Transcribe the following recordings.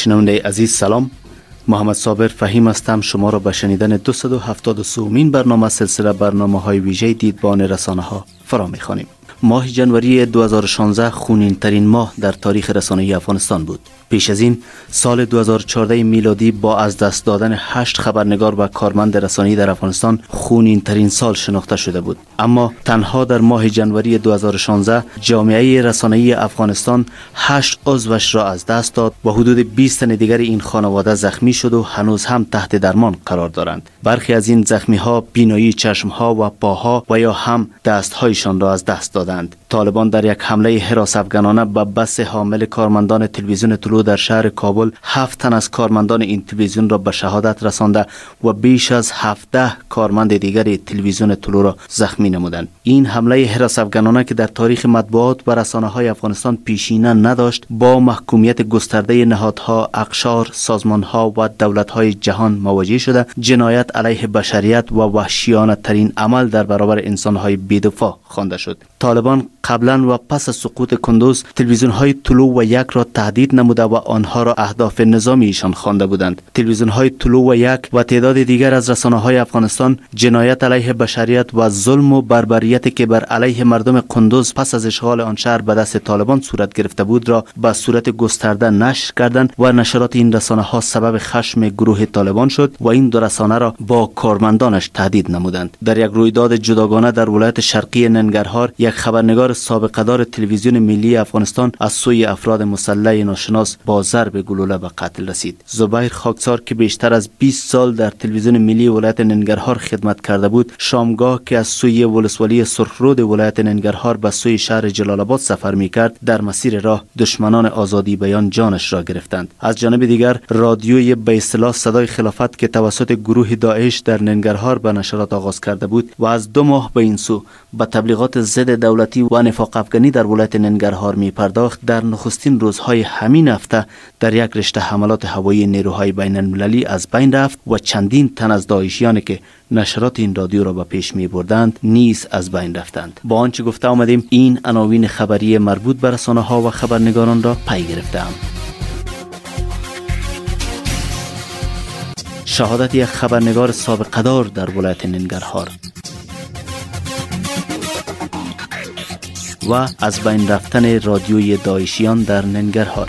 شنونده عزیز سلام. محمد صابر فهیم هستم. شما را به شنیدن 273مین برنامه سلسله برنامه‌های ویژه دیدبان رسانه‌ها فرا می‌خوانیم. ماه جنوری 2016 خونین ترین ماه در تاریخ رسانه‌ای افغانستان بود. پیش از این سال 2014 میلادی با از دست دادن 8 خبرنگار و کارمند رسانه‌ای در افغانستان خونین ترین سال شناخته شده بود. اما تنها در ماه جنوری 2016 جامعه رسانه‌ای افغانستان 8 عضوش را از دست داد و حدود 20 تن دیگر این خانواده زخمی شد و هنوز هم تحت درمان قرار دارند. برخی از این زخمی‌ها بینایی چشم‌ها و پاها و یا هم دست‌هایشان را از دست دادند. طالبان در یک حمله حراس افغانانه به بس حامل کارمندان تلویزیون طلوع در شهر کابل 7 تن از کارمندان این تلویزیون را به شهادت رسانده و بیش از 17 کارمند دیگر تلویزیون طلوع را زخمی نمودند. این حمله حراس افغانانه که در تاریخ مطبوعات و رسانه‌های افغانستان پیشینه نداشت، با محکومیت گسترده نهادها، اقشار، سازمان‌ها و دولت‌های جهان مواجه شده، جنایت علیه بشریت و وحشیانه ترین عمل در برابر انسان‌های بی‌دفاع خوانده شد. طالبان قبلا و پس از سقوط کندوز تلویزیون‌های طلوع و یک را تهدید نموده و آنها را اهداف نظامی ایشان خوانده بودند. تلویزیون‌های طلوع و یک و تعداد دیگر از رسانه‌های افغانستان جنایت علیه بشریت و ظلم و بربریتی که بر علیه مردم کندوز پس از اشغال آن شهر به دست طالبان صورت گرفته بود را به صورت گسترده نشر کردند و نشرات این رسانه‌ها سبب خشم گروه طالبان شد و این دو رسانه را با کارمندانش تهدید نمودند. در یک رویداد جداگانه در ولایت شرقی ننگرهار، یک خبرنگار سابقه‌دار تلویزیون ملی افغانستان از سوی افراد مسلح ناشناس با ضرب گلوله به قتل رسید. زبیر خاکسار که بیشتر از 20 سال در تلویزیون ملی ولایت ننگرهار خدمت کرده بود، شامگاه که از سوی ولسوالی سرخرود ولایت ننگرهار به سوی شهر جلال آباد سفر می‌کرد، در مسیر راه دشمنان آزادی بیان جانش را گرفتند. از جانب دیگر رادیوی به اصطلاح صدای خلافت که توسط گروه داعش در ننگرهار به نشرات آغاز کرده بود و از 2 ماه به این سو به تبلیغات ضد دولتی و نفاق افغانی در ولایت ننگرهار می پرداخت، در نخستین روزهای همین هفته در یک رشته حملات هوایی نیروهای بین المللی از بین رفت و چندین تن از داعشیانی که نشرات این رادیو را به پیش می بردند نیز از بین رفتند. با آنچه گفته آمدیم، این عناوین خبری مربوط به رسانه‌ها و خبرنگاران را پی گرفتم. شهادت یک خبرنگار سابقه‌دار در ولایت ننگرهار و از بین رفتن رادیوی داعشیان در ننگرهار.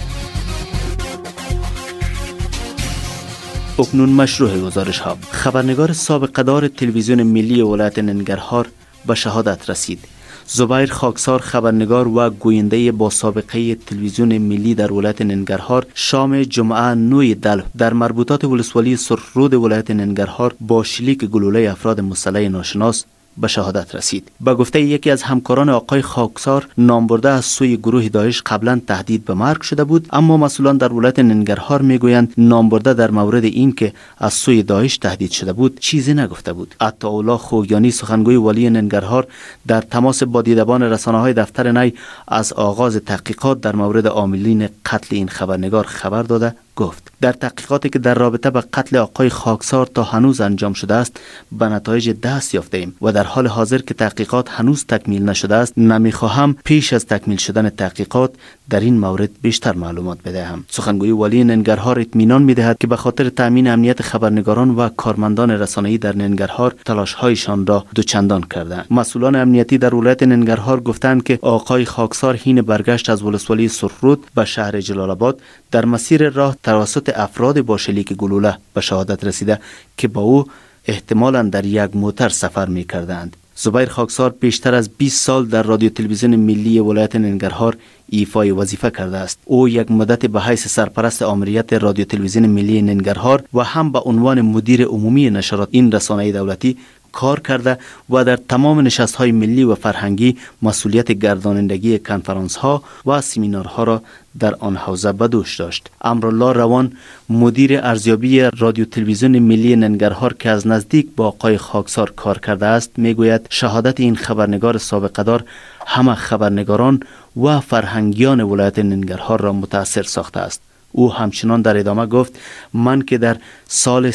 اکنون مشروع گزارش ها. خبرنگار سابقه‌دار تلویزیون ملی ولایت ننگرهار به شهادت رسید. زبیر خاکسار، خبرنگار و گوینده با سابقه تلویزیون ملی در ولایت ننگرهار، شام جمعه 9 دلو در مربوطات ولسوالی سرخرود ولایت ننگرهار با شلیک گلوله افراد مسلح ناشناس به شهادت رسید. به گفته یکی از همکاران آقای خاکسار، نامبرده از سوی گروه داعش قبلا تهدید به مرگ شده بود، اما مسئولان در ولایت ننگرهار میگویند نامبرده در مورد این که از سوی داعش تهدید شده بود چیزی نگفته بود. عطاالله خوگیانی، سخنگوی والی ننگرهار، در تماس با دیدبان رسانه‌های دفتر نی از آغاز تحقیقات در مورد عاملین قتل این خبرنگار خبر داده گفت در تحقیقاتی که در رابطه با قتل آقای خاکسار تا هنوز انجام شده است به نتایج دست یافته ایم و در حال حاضر که تحقیقات هنوز تکمیل نشده است نمیخواهم پیش از تکمیل شدن تحقیقات در این مورد بیشتر معلومات بدهم. سخنگوی والی ننگرهار اطمینان می‌دهد که به خاطر تامین امنیت خبرنگاران و کارمندان رسانه‌ای در ننگرهار تلاش‌هایشان را دوچندان کردند. مسئولان امنیتی در ولایت ننگرهار گفتند که آقای خاکسار حین برگشت از ولسوالی سرخرود به شهر جلال آباد در مسیر راه توسط افراد با شلیک گلوله به شهادت رسیده که با او احتمالاً در یک موتر سفر می‌کردند. زبیر خاکسار بیشتر از 20 سال در رادیو تلویزیون ملی ولایت ننگرهار ایفای وظیفه کرده است. او یک مدت به حیث سرپرست آمریت رادیو تلویزیون ملی ننگرهار و هم به عنوان مدیر عمومی نشرات این رسانه دولتی کار کرده و در تمام نشست‌های ملی و فرهنگی مسئولیت گردانندگی کنفرانس‌ها و سمینارها را در آن حوزه به دوش داشت. امرالله روان، مدیر ارزیابی رادیو تلویزیون ملی ننگرهار که از نزدیک با آقای خاکسار کار کرده است، میگوید شهادت این خبرنگار سابقه‌دار همه خبرنگاران و فرهنگیان ولایت ننگرهار را متاثر ساخته است. او همچنان در ادامه گفت من که در سال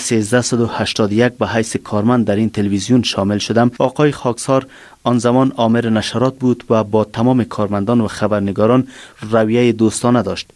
1381 به حیث کارمند در این تلویزیون شامل شدم، آقای خاکسار آن زمان آمر نشرات بود و با تمام کارمندان و خبرنگاران رویه دوستانه داشت.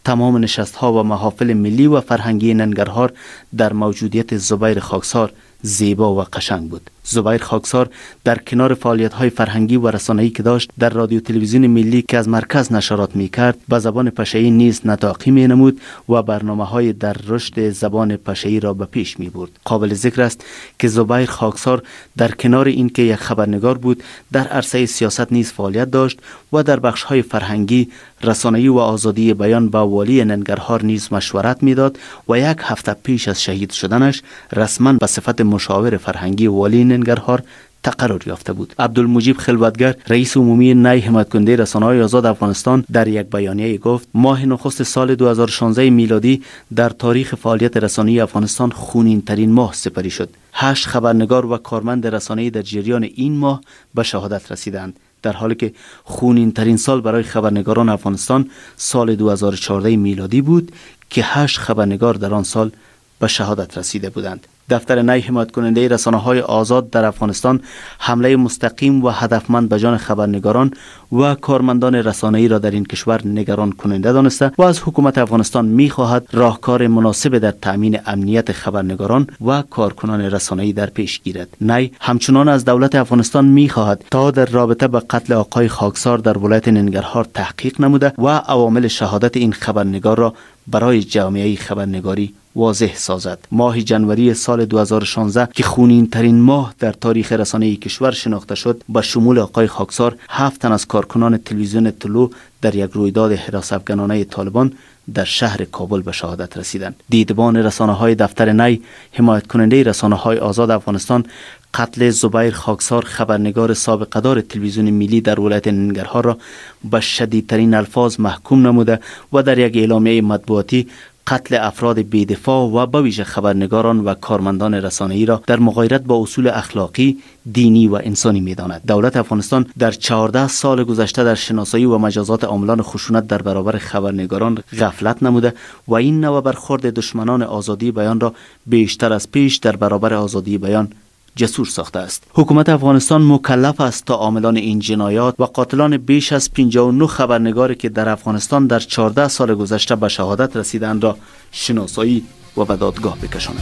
تمام نشست‌ها و محافل ملی و فرهنگی ننگرهار در موجودیت زبیر خاکسار زیبا و قشنگ بود. زبیر خاکسار در کنار فعالیت‌های فرهنگی و رسانه‌ای که داشت، در رادیو تلویزیون ملی که از مرکز نشرات می‌کرد به زبان پشه‌ای نیز نطاقی می‌نمود و برنامه‌های در رشد زبان پشه‌ای را به پیش می‌برد. قابل ذکر است که زبیر خاکسار در کنار اینکه یک خبرنگار بود، در عرصه سیاست نیز فعالیت داشت و در بخش‌های فرهنگی، رسانه‌ای و آزادی بیان با والی ننگرهار نیز مشورت می‌داد و یک هفته پیش از شهید شدنش رسما به صفت مشاور فرهنگی والی ننگرهار تقرر یافته بود. عبدالمجید خلوتگر، رئیس عمومی نی حمایت کننده رسانه‌های آزاد افغانستان، در یک بیانیه گفت: ماه نخست سال 2016 میلادی در تاریخ فعالیت رسانه‌ای افغانستان خونین ترین ماه سپری شد. 8 خبرنگار و کارمند رسانه‌ای در جریان این ماه به شهادت رسیدند، در حالی که خونین ترین سال برای خبرنگاران افغانستان سال 2014 میلادی بود که 8 خبرنگار در آن سال به شهادت رسیده بودند. دفتر نی حمایت کننده رسانه‌های آزاد در افغانستان حمله مستقیم و هدفمند به جان خبرنگاران و کارمندان رسانه‌ای را در این کشور نگران کننده دانسته و از حکومت افغانستان می‌خواهد راهکار مناسب در تأمین امنیت خبرنگاران و کارکنان رسانه‌ای در پیش گیرد. نی همچنان از دولت افغانستان می‌خواهد تا در رابطه با قتل آقای خاکسار در ولایت ننگرهار تحقیق نموده و عوامل شهادت این خبرنگار را برای جامعه خبرنگاری واضح سازد. ماه جنوری سال 2016 که خونین ترین ماه در تاریخ رسانه‌ای کشور شناخته شد، با شمول آقای خاکسار 7 تن از کارکنان تلویزیون طلوع در یک رویداد حراست‌افکنانه طالبان در شهر کابل به شهادت رسیدند. دیدبان رسانه‌های دفتر نی حمایت کننده رسانه‌های آزاد افغانستان قتل زبیر خاکسار، خبرنگار سابقه‌دار تلویزیون ملی در ولایت ننگرهار را به شدیدترین الفاظ محکوم نموده و در یک اعلامیه مطبوعاتی قتل افراد بی‌دفاع و به ویژه خبرنگاران و کارمندان رسانه‌ای را در مغایرت با اصول اخلاقی، دینی و انسانی می‌داند. دولت افغانستان در 14 سال گذشته در شناسایی و مجازات عاملان خشونت در برابر خبرنگاران غفلت نموده و این نوع برخورد دشمنان آزادی بیان را بیشتر از پیش در برابر آزادی بیان جسور ساخته است. حکومت افغانستان مکلف است تا عاملان این جنایات و قاتلان بیش از 59 خبرنگاری که در افغانستان در 14 سال گذشته به شهادت رسیدند را شناسایی و به دادگاه بکشاند.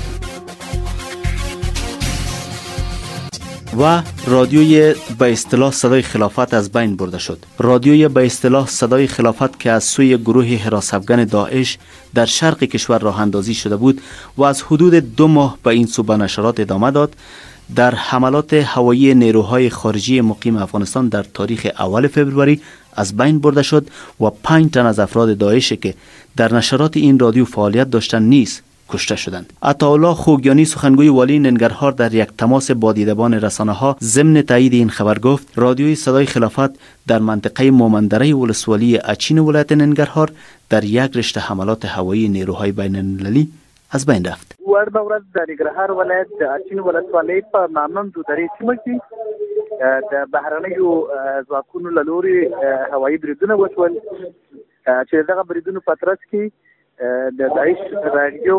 و رادیوی به اصطلاح صدای خلافت از بین برده شد. رادیوی به اصطلاح صدای خلافت که از سوی گروه حراسافگن داعش در شرق کشور راه اندازی شده بود و از حدود 2 ماه به این سو به نشرات ادامه داد، در حملات هوایی نیروهای خارجی مقیم افغانستان در تاریخ اول فوریه از بین برده شد و 5 تن از افراد داعش که در نشرات این رادیو فعالیت داشتند نیز کشته شدند. عطاالله خوگیانی، سخنگوی والی ننگرهار، در یک تماس با دیدبان رسانه‌ها ضمن تایید این خبر گفت: رادیوی صدای خلافت در منطقه مومندره ولسوالی اچین ولایت ننگرهار در یک رشته حملات هوایی نیروهای بین‌المللی از بین رفت. ورده ورځ د ننګرهار ولایت د اچین ولسوالۍ په مامند درې سیمه کې د بهرنیو ځواکونو له لوري هوایي بریدونه وشول چې دغه بریدونو په ترڅ کې د داعش رادیو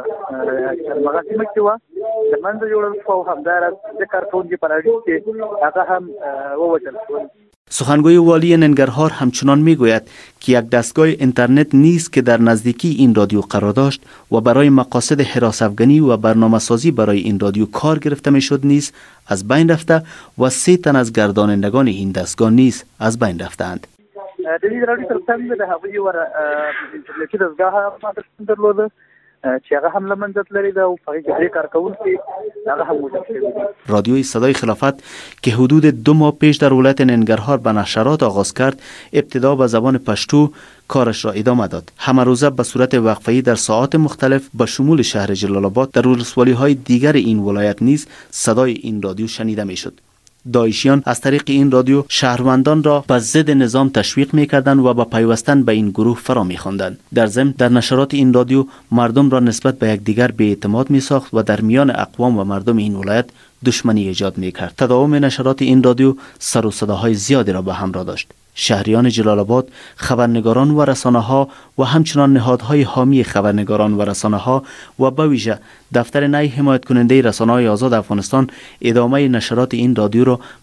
هغه سیمه کې وه د منځه جوړل شو او همداراز د کارکوونکي په راډیو کې هغه هم ووژل شول. سخنگوی والی ننگرهار همچنان میگوید که یک دستگاه اینترنت نیست که در نزدیکی این رادیو قرار داشت و برای مقاصد حراس‌افکنی و برنامه‌سازی برای این رادیو کار گرفته میشد نیز از بین رفته و 3 تن از گردانندگان این دستگاه نیز از بین رفتند. د دې رادیو ترڅنګ د هغوی ور انټرنیټي دستګاه هم درلوده چې هغه هم له منځه تللې ده او په هغې کې درې کارکوونکي هغه هم وژل شوي دي. رادیوی صدای خلافت که حدود 2 ماه پیش در ولایت ننگرهار به نشرات آغاز کرد، ابتدا به زبان پشتو کارش را ادامه داد. همه روزه به صورت وقفه‌ای در ساعات مختلف به شمول شهر جلال آباد در ولسوالی‌های دیگر این ولایت نیز صدای این رادیو شنیده می‌شد. داعشیان از طریق این رادیو شهروندان را به ضد نظام تشویق می‌کردند و با پیوستن به این گروه فرا می‌خواندند. در ضمن در نشرات این رادیو مردم را نسبت به یکدیگر بی‌اعتماد می‌ساخت و در میان اقوام و مردم این ولایت دشمنی ایجاد می‌کرد. تداوم نشرات این رادیو سر و صداهای زیادی را به همراه داشت. شهریان جلال آباد، خبرنگاران و رسانه‌ها و همچنان نهادهای حامی خبرنگاران و رسانه‌ها و به ویژه دفتر نی حمایت کننده رسانه‌های آزاد افغانستان ادامه نشرات این رادیو را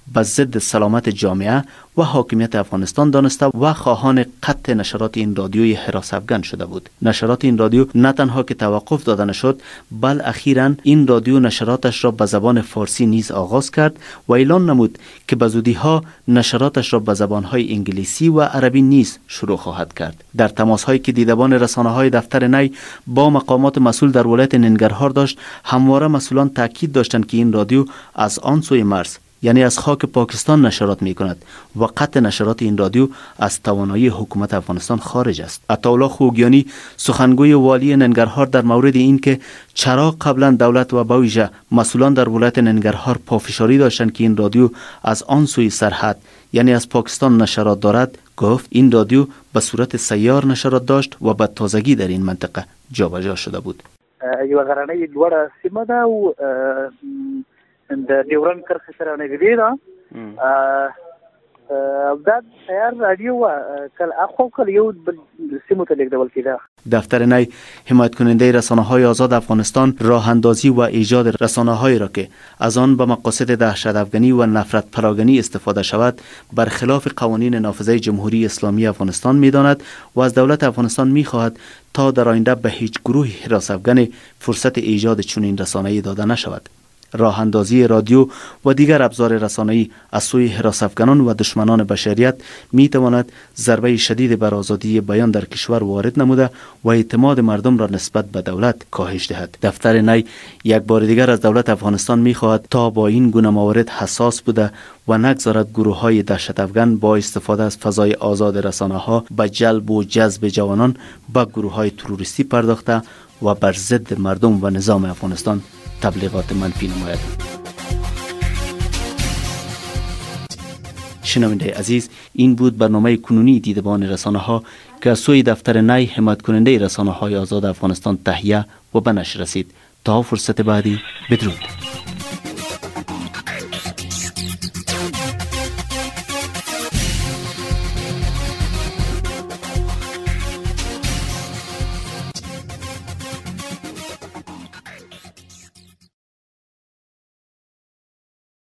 به ضد سلامت جامعه و حاکمیت افغانستان دانسته و خواهان قطع نشرات این رادیوی حراس افغان شده بود. نشرات این رادیو نه تنها که توقف داده نشد، بل اخیراً این رادیو نشراتش را به زبان فارسی نیز آغاز کرد و اعلان نمود که به زودی‌ها نشراتش را به زبان‌های انگلیسی و عربی نیز شروع خواهد کرد. در تماس‌هایی که دیدبان رسانه‌های دفتر نی با مقامات مسئول در ولایت ننگرهار داشت، همواره مسئولان تاکید داشتند که این رادیو از آن سوی مرز، یعنی از خاک پاکستان نشرات می کند و قطع نشرات این رادیو از توانایی حکومت افغانستان خارج است. عطاالله خوگیانی سخنگوی والی ننگرهار در مورد این که چرا قبلا دولت و به ویژه مسئولان در ولایت ننگرهار پافشاری داشتند که این رادیو از آن سوی سرحد، یعنی از پاکستان نشرات دارد، گفت این رادیو به صورت سیار نشرات داشت و به تازگی در این منطقه جابجا شده بود. یو غرانه لوړه سیمه ده او د ډیورن کرښې سره نږدې ده. دا سیار رادیو کل یو سیمو ته لیږدول کېده. دفتر نی حمایت کننده رسانه‌های آزاد افغانستان راه اندازی و ایجاد رسانه‌هایی را که از آن به مقاصد دهشت افغانی و نفرت پراگنی استفاده شود برخلاف قوانین نافذه جمهوری اسلامی افغانستان می‌داند و از دولت افغانستان می‌خواهد تا در آینده به هیچ گروه حراس افغان فرصت ایجاد چنین رسانه‌ای داده نشود. راه اندازی رادیو و دیگر ابزار رسانه‌ای از سوی حراس افغانان و دشمنان بشریت می تواند ضربه شدید بر آزادی بیان در کشور وارد نموده و اعتماد مردم را نسبت به دولت کاهش دهد. دفتر نی یک بار دیگر از دولت افغانستان می خواهد تا با این گونه موارد حساس بوده و نگذارد گروه‌های دهشت افغان با استفاده از فضای آزاد رسانه‌ها به جلب و جذب جوانان به گروه‌های تروریستی پرداخته و بر ضد مردم و نظام افغانستان تبلیغات منفی نماید. شنونده عزیز، این بود برنامه کنونی دیدبان رسانه ها که از سوی دفتر نی حمایت کننده رسانه های آزاد افغانستان تهیه و به نشر رسید. تا فرصت بعدی، بدرود.